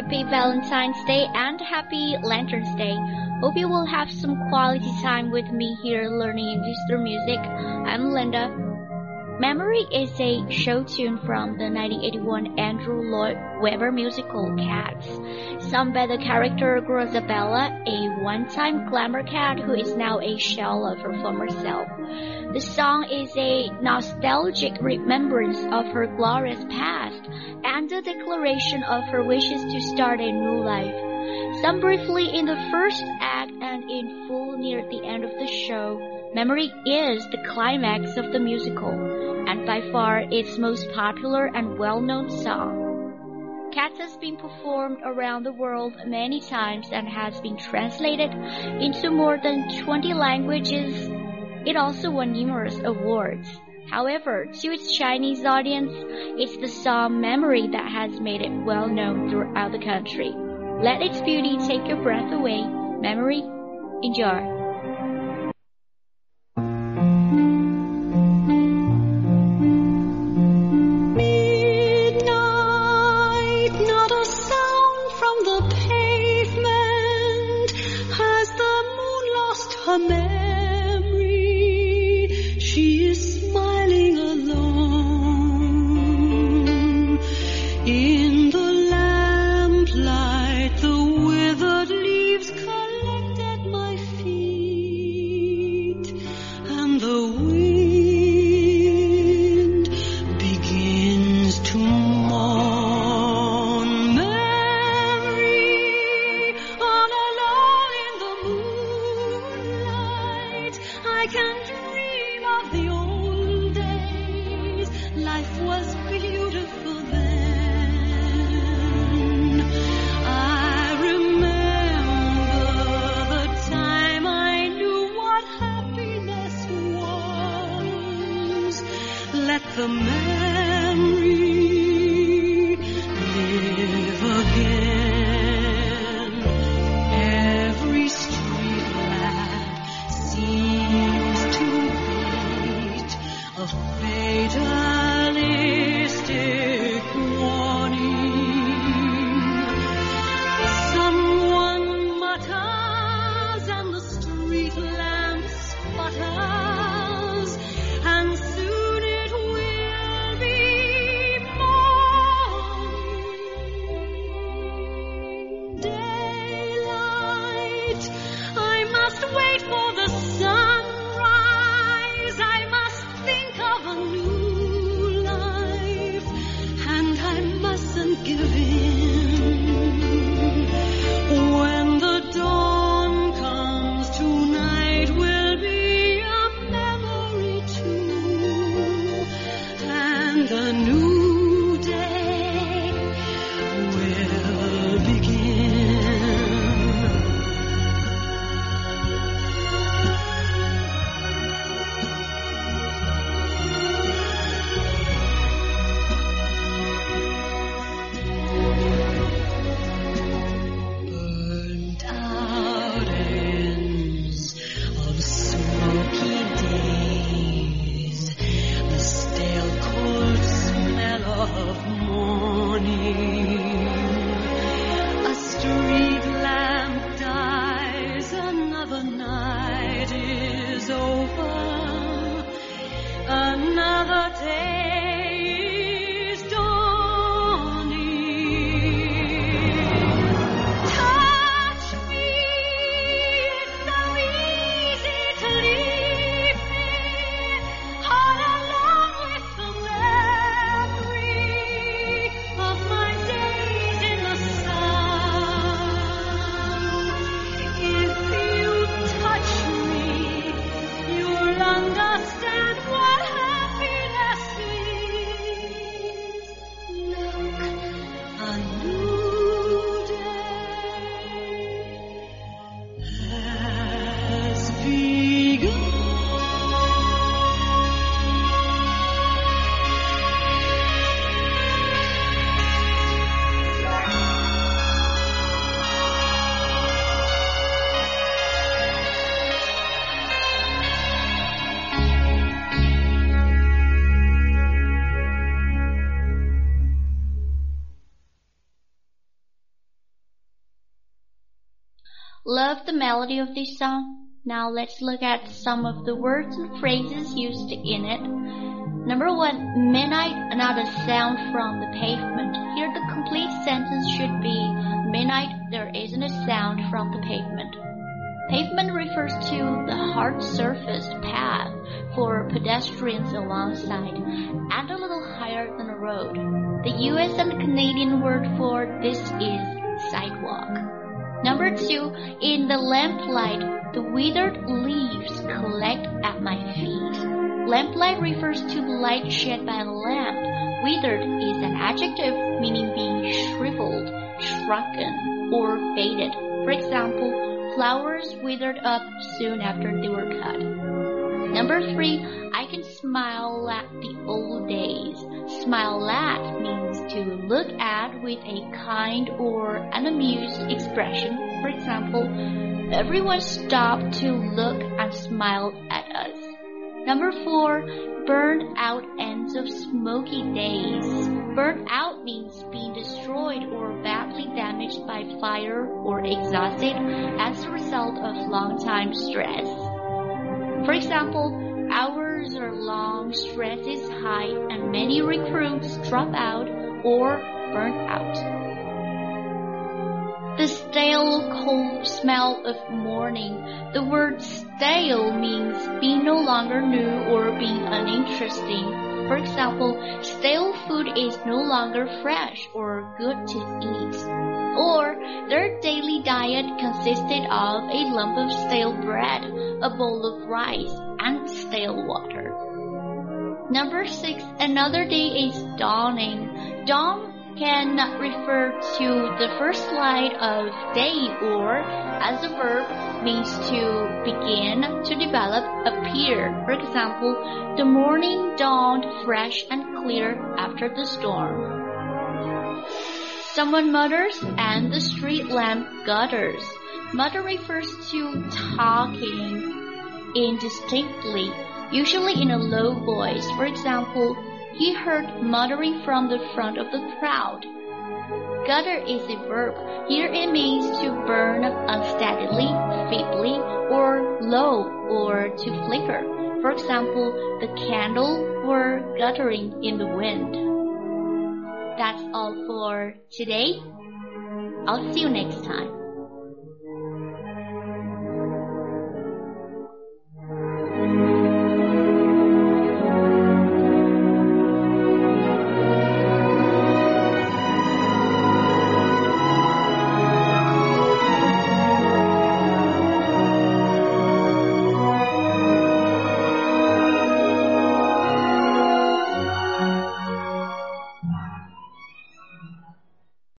happy Valentine's Day and happy Lanterns Day. Hope you will have some quality time with me here learning English through music. I'm Linda. Memory is a show tune from the 1981 Andrew Lloyd Webber musical Cats, sung by the character Grazabella, a one-time glamour cat who is now a shell of her former self. The song is a nostalgic remembrance of her glorious past and a declaration of her wishes to start a new life. Sung briefly in the first act and in full near the end of the show, Memory is the climax of the musical, and by far its most popular and well-known song. Cats has been performed around the world many times and has been translated into more than 20 languages. It also won numerous awards. However, to its Chinese audience, it's the song Memory that has made it well-known throughout the country. Let its beauty take your breath away. Memory, enjoy. Understand what happiness is. Love the melody of this song. Now let's look at some of the words and phrases used in it. Number 1, midnight, not a sound from the pavement. Here the complete sentence should be, midnight, there isn't a sound from the pavement. Pavement refers to the hard-surfaced path for pedestrians alongside and a little higher than a road. The US and Canadian word for this is sidewalk. Number 2, in the lamplight, the withered leaves collect at my feet. Lamplight refers to the light shed by a lamp. Withered is an adjective meaning being shriveled, shrunken, or faded. For example, flowers withered up soon after they were cut. Number 3, I can smile at the old days. Smile at means to look at with a kind or an amused expression. For example, everyone stopped to look and smiled at us. Number 4, burned out ends of smoky days. Burned out means being destroyed or badly damaged by fire or exhausted as a result of long time stress. For example, hours are long, stress is high, and many recruits drop out or burn out. The stale, cold smell of morning. The word stale means being no longer new or being uninteresting. For example, stale food is no longer fresh or good to eat. Or, their daily diet consisted of a lump of stale bread, a bowl of rice, and stale water. Number 6, another day is dawning. Dawn can refer to the first light of day or, as a verb, means to begin, to develop, appear. For example, the morning dawned fresh and clear after the storm. Someone mutters and the street lamp gutters. Mutter refers to talking indistinctly, usually in a low voice. For example, he heard muttering from the front of the crowd. Gutter is a verb. Here it means to burn unsteadily, feebly, or low, or to flicker. For example, the candle were guttering in the wind. That's all for today. I'll see you next time.